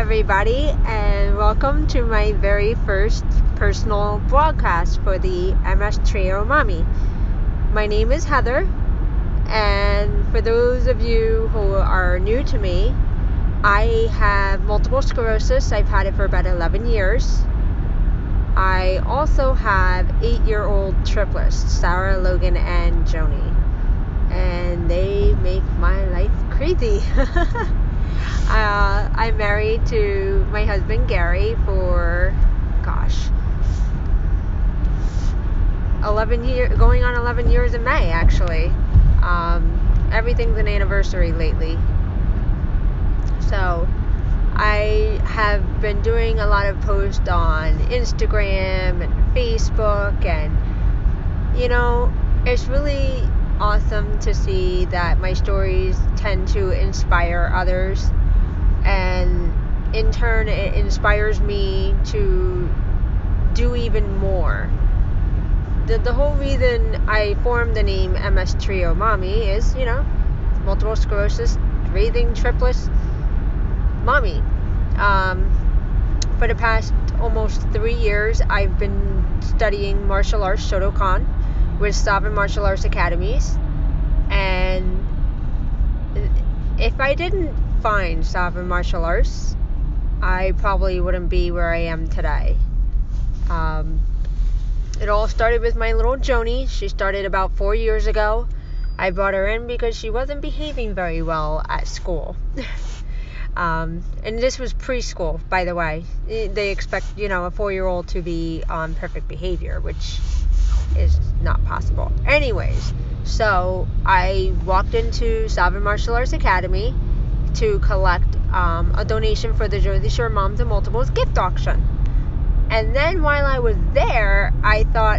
everybody, and welcome to my very first personal broadcast for the MS Trio Mommy. My name is Heather, and for those of you who are new to me, I have multiple sclerosis. I've had it for about 11 years. I also have 8-year-old triplets, Sarah, Logan, and Joni, and they make my life crazy. I'm married to my husband Gary for 11 years, going on 11 years in May actually. Everything's an anniversary lately. So I have been doing a lot of posts on Instagram and Facebook, and it's really awesome to see that my stories tend to inspire others, and in turn it inspires me to do even more. The whole reason I formed the name MS Trio Mommy is, multiple sclerosis, raising triplets, mommy. For the past almost 3 years, I've been studying martial arts, Shotokan, with Sovereign Martial Arts Academies. And if I didn't find Sovereign Martial Arts, I probably wouldn't be where I am today. It all started with my little Joni. She started about 4 years ago. I brought her in because she wasn't behaving very well at school. And this was preschool, by the way. They expect, a 4-year-old to be on perfect behavior, which is not possible. Anyways, so I walked into Sovereign Martial Arts Academy to collect a donation for the Jersey Shore Moms and Multiples gift auction. And then while I was there, I thought,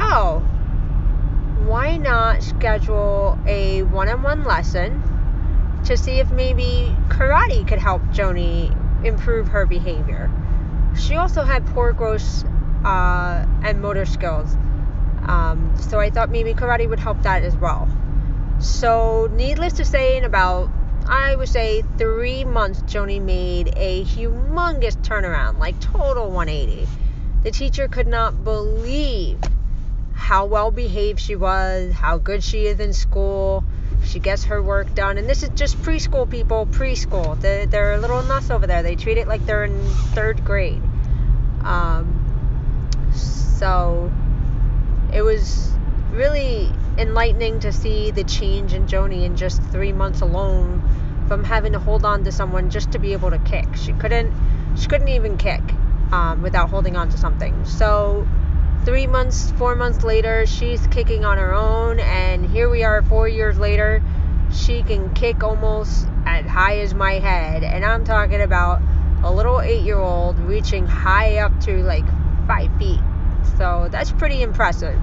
why not schedule a one-on-one lesson to see if maybe karate could help Joni improve her behavior. She also had poor growth and motor skills. So I thought maybe karate would help that as well. So needless to say, in about, I would say 3 months, Joni made a humongous turnaround, like total 180. The teacher could not believe how well behaved she was, how good she is in school. She gets her work done. And this is just preschool, people, preschool. They're a little nuts over there. They treat it like they're in 3rd grade. So it was really enlightening to see the change in Joni in just 3 months alone, from having to hold on to someone just to be able to kick. She couldn't even kick without holding on to something. So 4 months later, she's kicking on her own, and here we are 4 years later. She can kick almost as high as my head, and I'm talking about a little 8-year-old reaching high up to like 5 feet. So that's pretty impressive.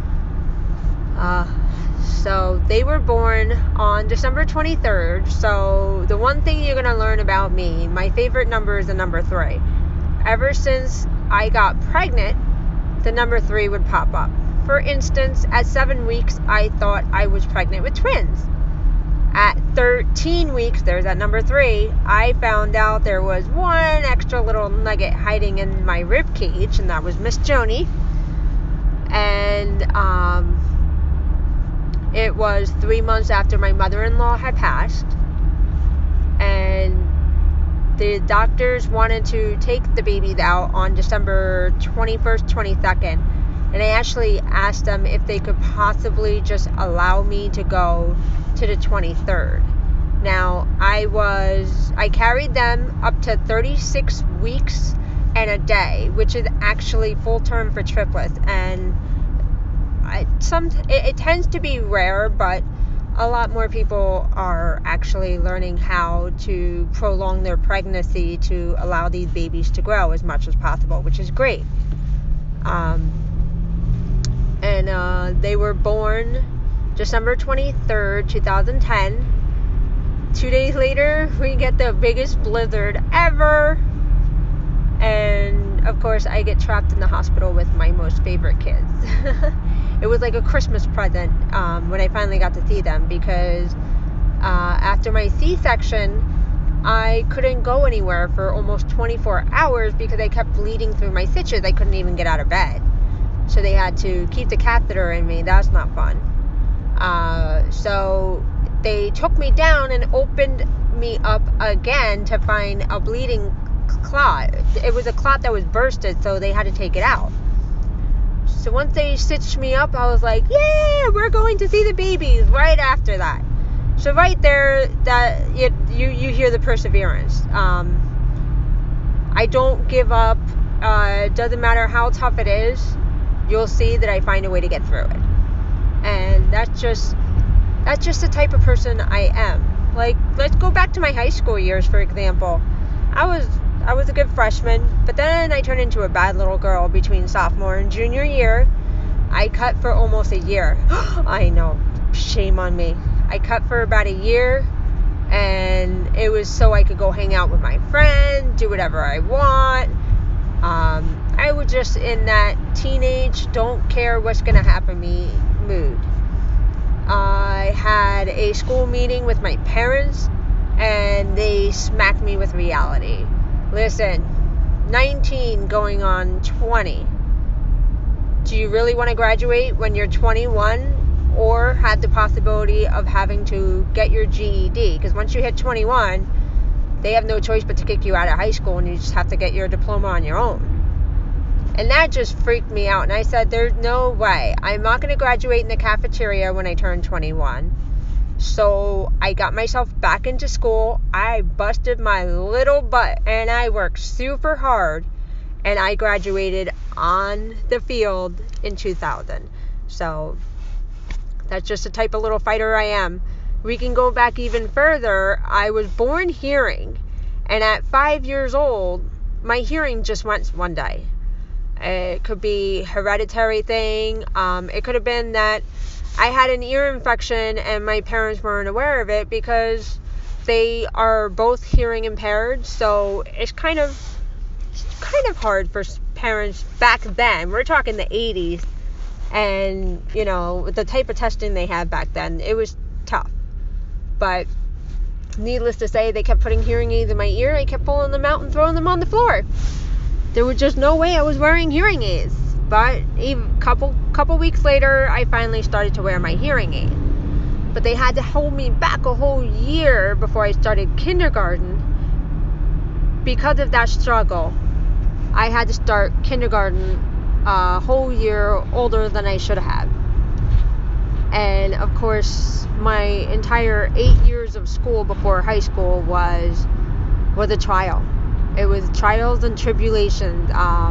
So they were born on December 23rd. So the one thing you're going to learn about me, my favorite number is the number 3. Ever since I got pregnant, the number 3 would pop up. For instance, at 7 weeks, I thought I was pregnant with twins. At 13 weeks, there's that number 3, I found out there was one extra little nugget hiding in my rib cage, and that was Miss Joni. And it was 3 months after my mother-in-law had passed, and the doctors wanted to take the babies out on December 21st, 22nd, and I actually asked them if they could possibly just allow me to go to the 23rd. Now, I carried them up to 36 weeks and a day, which is actually full term for triplets, and it tends to be rare, but a lot more people are actually learning how to prolong their pregnancy to allow these babies to grow as much as possible, which is great. They were born December 23rd, 2010. 2 days later, we get the biggest blizzard ever. And, of course, I get trapped in the hospital with my most favorite kids. It was like a Christmas present when I finally got to see them, because after my C-section, I couldn't go anywhere for almost 24 hours because I kept bleeding through my stitches. I couldn't even get out of bed. So they had to keep the catheter in me. That's not fun. So they took me down and opened me up again to find a bleeding clot. It was a clot that was bursted, so they had to take it out. So once they stitched me up, I was like, yeah, we're going to see the babies right after that. So right there, that you hear the perseverance. I don't give up. Doesn't matter how tough it is. You'll see that I find a way to get through it. And that's just the type of person I am. Like, let's go back to my high school years, for example. I was a good freshman, but then I turned into a bad little girl between sophomore and junior year. I cut for almost a year. I know, shame on me. I cut for about a year, and it was so I could go hang out with my friend, do whatever I want. I was just in that teenage, don't care what's going to happen me mood. I had a school meeting with my parents, and they smacked me with reality. Listen, 19 going on 20. Do you really want to graduate when you're 21? Or had the possibility of having to get your GED? Because once you hit 21, they have no choice but to kick you out of high school, and you just have to get your diploma on your own. And that just freaked me out. And I said, there's no way. I'm not going to graduate in the cafeteria when I turn 21. So I got myself back into school. I busted my little butt, and I worked super hard. And I graduated on the field in 2000. So that's just the type of little fighter I am. We can go back even further. I was born hearing. And at 5 years old, my hearing just went one day. It could be a hereditary thing. It could have been that I had an ear infection and my parents weren't aware of it because they are both hearing impaired. So it's kind of hard for parents back then. We're talking the 80s. And, you know, the type of testing they had back then, it was tough. But needless to say, they kept putting hearing aids in my ear. I kept pulling them out and throwing them on the floor. There was just no way I was wearing hearing aids. But a couple weeks later, I finally started to wear my hearing aid. But they had to hold me back a whole year before I started kindergarten. Because of that struggle, I had to start kindergarten a whole year older than I should have. And of course, my entire 8 years of school before high school was a trial. It was trials and tribulations,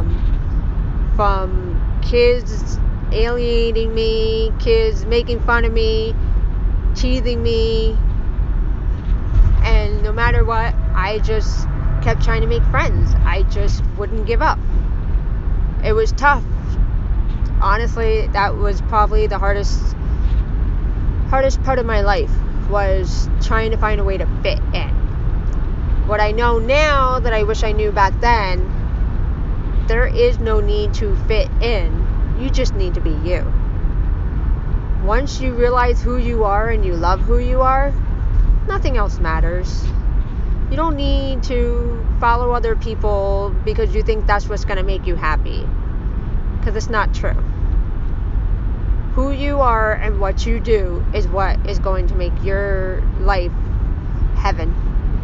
from kids alienating me, kids making fun of me, teasing me, and no matter what, I just kept trying to make friends. I just wouldn't give up. It was tough. Honestly, that was probably the hardest part of my life, was trying to find a way to fit in. What I know now that I wish I knew back then, there is no need to fit in. You just need to be you. Once you realize who you are and you love who you are, nothing else matters. You don't need to follow other people because you think that's what's going to make you happy. Because it's not true. Who you are and what you do is what is going to make your life heaven.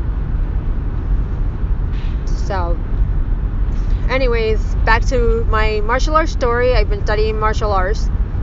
So, anyways, back to my martial arts story. I've been studying martial arts.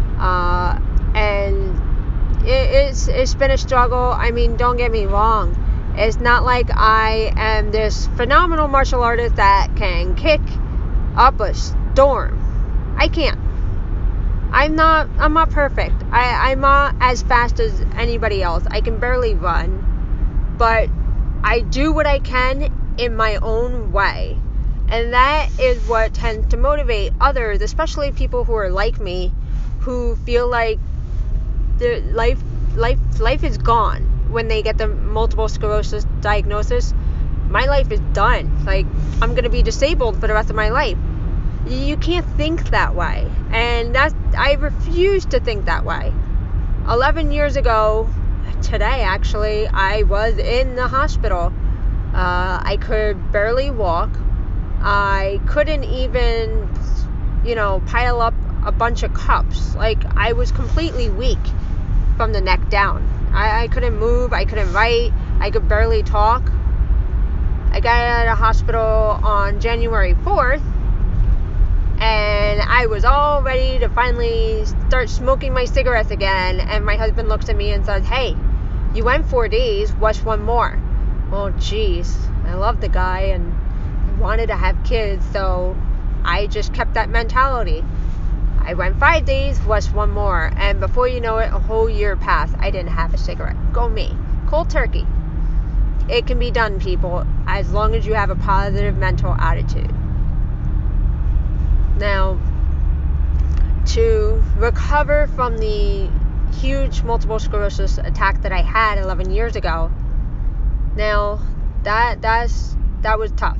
And it's been a struggle. I mean, don't get me wrong. It's not like I am this phenomenal martial artist that can kick up a storm. I can't. I'm not perfect. I'm not as fast as anybody else. I can barely run. But I do what I can in my own way. And that is what tends to motivate others, especially people who are like me, who feel like their life is gone when they get the multiple sclerosis diagnosis. My life is done. Like, I'm going to be disabled for the rest of my life. You can't think that way. And I refuse to think that way. 11 years ago, today actually, I was in the hospital. I could barely walk. I couldn't even, pile up a bunch of cups. Like, I was completely weak from the neck down. I couldn't move. I couldn't write. I could barely talk. I got out of hospital on January 4th, and I was all ready to finally start smoking my cigarettes again, and my husband looks at me and says, "Hey, you went 4 days, what's one more?" Well, geez, I love the guy and wanted to have kids, so I just kept that mentality. I went 5 days, what's one more? And before you know it, a whole year passed. I didn't have a cigarette. Go me. Cold turkey. It can be done, people, as long as you have a positive mental attitude. Now, to recover from the huge multiple sclerosis attack that I had 11 years ago, now that was tough.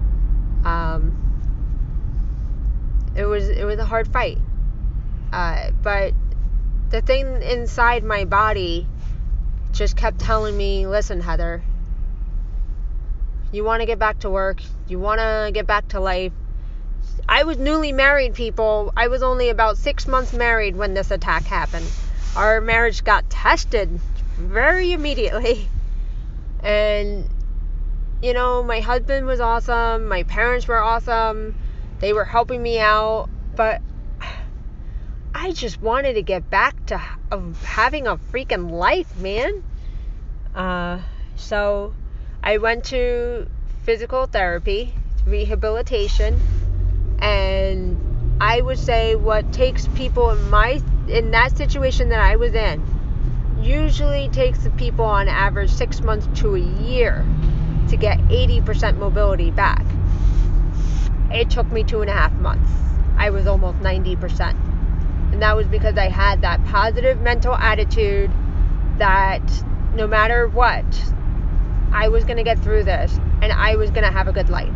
It was a hard fight. But the thing inside my body just kept telling me, "Listen, Heather, you want to get back to work. You want to get back to life." I was newly married, people. I was only about 6 months married when this attack happened. Our marriage got tested very immediately. And, my husband was awesome. My parents were awesome. They were helping me out. But I just wanted to get back to having a freaking life, man. So I went to physical therapy, rehabilitation, and I would say what takes people in that situation that I was in usually takes the people on average 6 months to a year to get 80% mobility back. It took me 2.5 months. I was almost 90%. And that was because I had that positive mental attitude that no matter what, I was going to get through this and I was going to have a good life.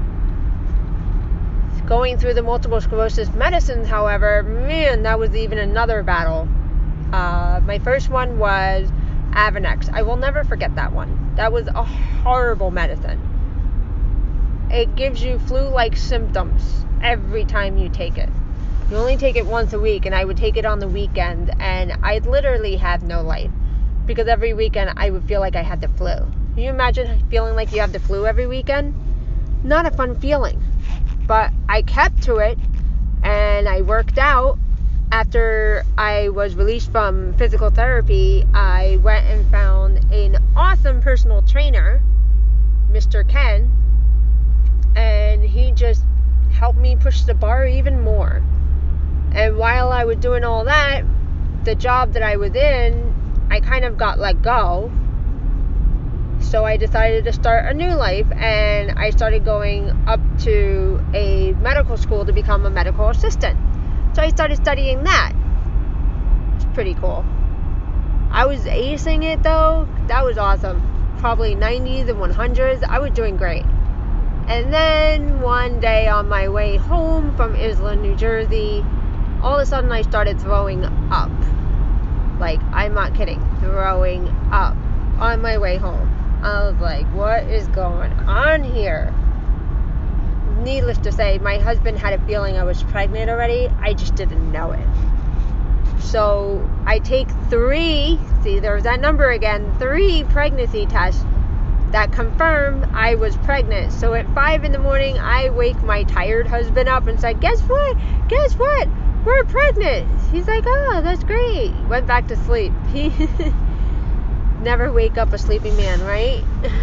Going through the multiple sclerosis medicines, however, man, that was even another battle. My first one was Avonex. I will never forget that one. That was a horrible medicine. It gives you flu-like symptoms every time you take it. You only take it once a week, and I would take it on the weekend, and I'd literally have no life. Because every weekend, I would feel like I had the flu. Can you imagine feeling like you have the flu every weekend? Not a fun feeling. But I kept to it, and I worked out. After I was released from physical therapy, I went and found an awesome personal trainer, Mr. Ken, and he just helped me push the bar even more. And while I was doing all that, the job that I was in, I kind of got let go. So I decided to start a new life, and I started going up to a medical school to become a medical assistant. So I started studying that. It's pretty cool. I was acing it though. That was awesome. Probably 90s and 100s. I was doing great. And then one day on my way home from Isla, New Jersey, all of a sudden I started throwing up. Like, I'm not kidding. Throwing up on my way home. I was like, what is going on here? Needless to say, my husband had a feeling I was pregnant already. I just didn't know it. So I take 3, see, there's that number again, 3 pregnancy tests that confirmed I was pregnant. So at 5 in the morning, I wake my tired husband up and said, guess what? We're pregnant. He's like, oh, that's great. Went back to sleep. He never wake up a sleeping man, right?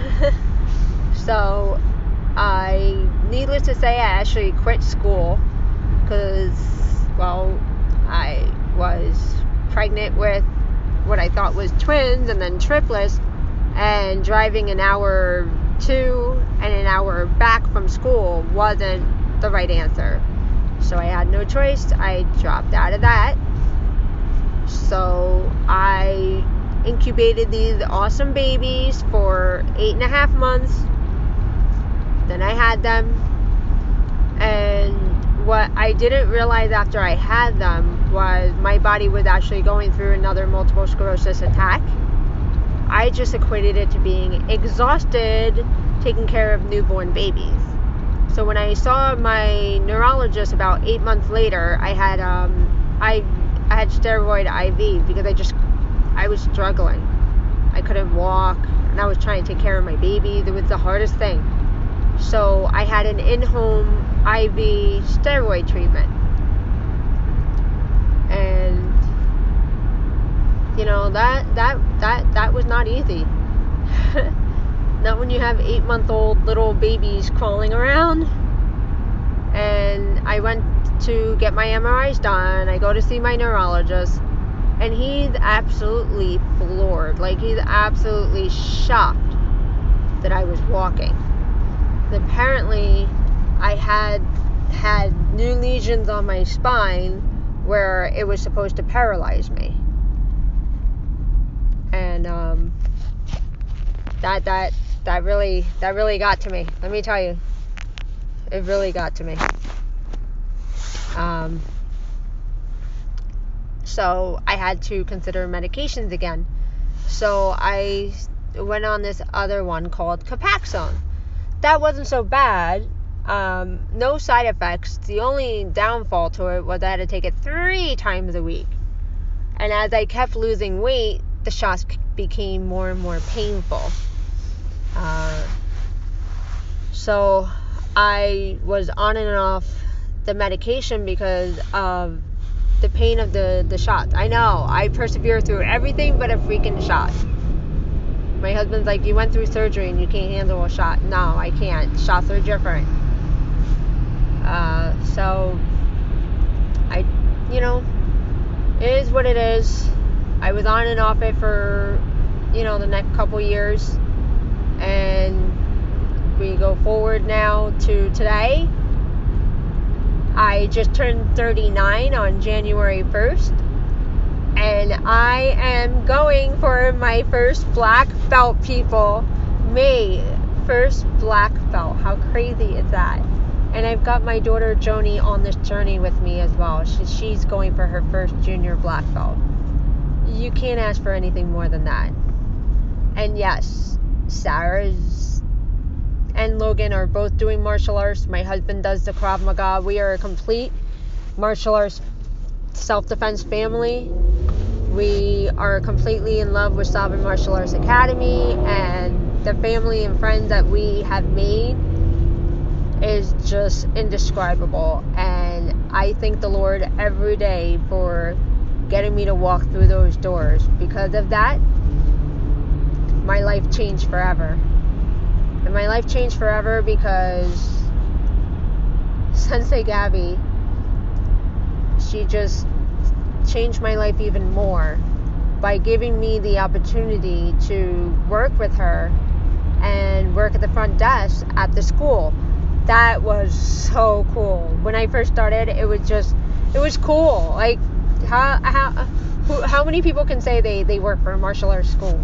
So needless to say, I actually quit school because, well, I was pregnant with what I thought was twins and then triplets, and driving an hour to and an hour back from school wasn't the right answer. So I had no choice. I dropped out of that. So I incubated these awesome babies for 8.5 months. Then I had them, and what I didn't realize after I had them was my body was actually going through another multiple sclerosis attack. I just equated it to being exhausted, taking care of newborn babies. So when I saw my neurologist about 8 months later, I had steroid IV because I was struggling. I couldn't walk, and I was trying to take care of my baby. It was the hardest thing. So I had an in-home IV steroid treatment. And that was not easy. Not when you have 8-month-old little babies crawling around. And I went to get my MRIs done. I go to see my neurologist, and he's absolutely floored. Like, he's absolutely shocked that I was walking. Apparently, I had new lesions on my spine where it was supposed to paralyze me. And that really got to me. Let me tell you, it really got to me. So I had to consider medications again. So I went on this other one called Copaxone. That wasn't so bad. No side effects. The only downfall to it was I had to take it 3 times a week. And as I kept losing weight, the shots became more and more painful. So I was on and off the medication because of the pain of the shots. I know, I persevered through everything but a freaking shot. My husband's like, you went through surgery and you can't handle a shot. No, I can't. Shots are different. So it is what it is. I was on and off it for, the next couple years. And we go forward now to today. I just turned 39 on January 1st. And I am going for my first black belt, people. First black belt. How crazy is that? And I've got my daughter Joni on this journey with me as well. She's going for her first junior black belt. You can't ask for anything more than that. And yes, Sarah's and Logan are both doing martial arts. My husband does the Krav Maga. We are a complete martial arts self-defense family. We are completely in love with Sovereign Martial Arts Academy, and the family and friends that we have made is just indescribable. And I thank the Lord every day for getting me to walk through those doors. Because of that, my life changed forever. And my life changed forever because Sensei Gabby, she just changed my life even more by giving me the opportunity to work with her and work at the front desk at the school. That was so cool. When I first started, it was cool. Like, how many people can say they work for a martial arts school,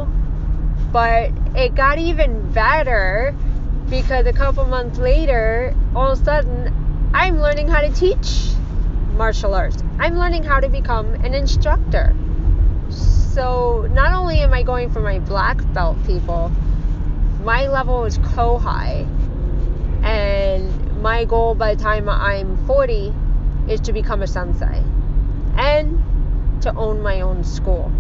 But it got even better because a couple months later, all of a sudden, I'm learning how to teach martial arts. I'm learning how to become an instructor. So not only am I going for my black belt, people, my level is Kohai. And my goal by the time I'm 40 is to become a sensei and to own my own school.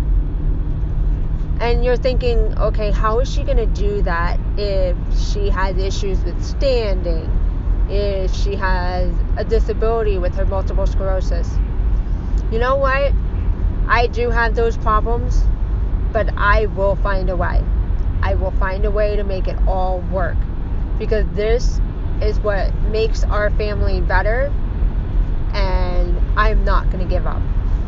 And you're thinking, okay, how is she going to do that if she has issues with standing, if she has a disability with her multiple sclerosis? You know what? I do have those problems, but I will find a way. I will find a way to make it all work, because this is what makes our family better, and I'm not going to give up.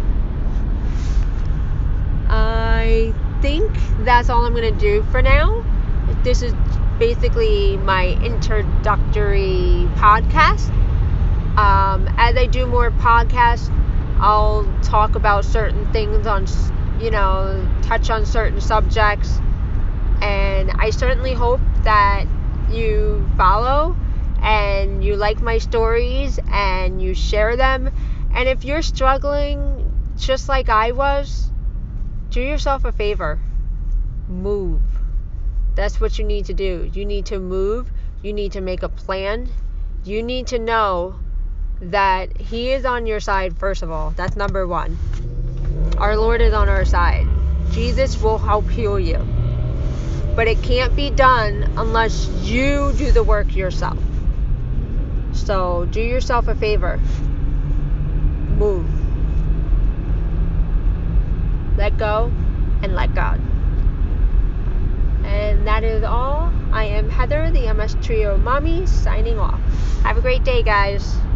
I think that's all I'm going to do for now. This is basically my introductory podcast. As I do more podcasts, I'll talk about certain things touch on certain subjects. And I certainly hope that you follow and you like my stories and you share them. And if you're struggling just like I was, do yourself a favor. Move. That's what you need to do. You need to move. You need to make a plan. You need to know that He is on your side, first of all. That's number one. Our Lord is on our side. Jesus will help heal you. But it can't be done unless you do the work yourself. So do yourself a favor. Move. Let go and let God. And that is all. I am Heather, the MS Trio Mommy, signing off. Have a great day, guys.